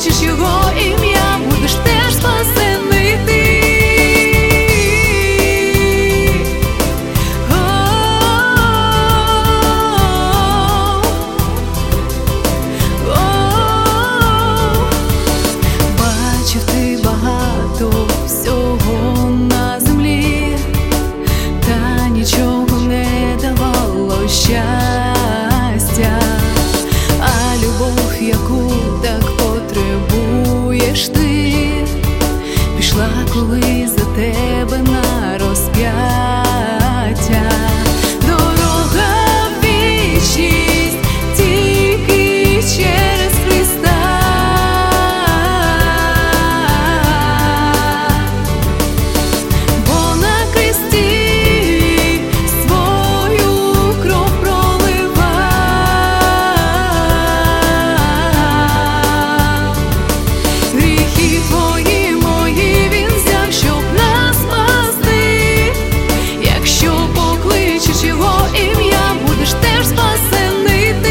покличеш його ім'я, будеш теж спасений ти. Бачив ти багато всього на землі, та нічого не давало щастя, а любов, яку так потребуєш ти, пішла коли за тебе на розп'яття. Дорога в вічність тільки через Христа, бо на хресті свою кров проливав. Гріхи твої мої він взяв, щоб нас спасти. Якщо покличеш його ім'я, будеш теж спасений ти.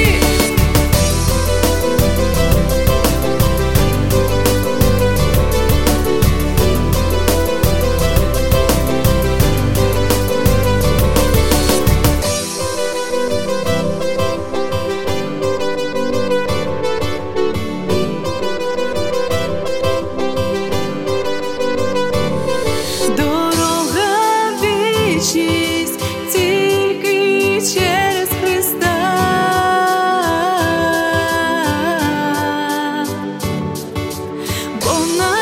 Дорога в вічність тільки через Христа, бо на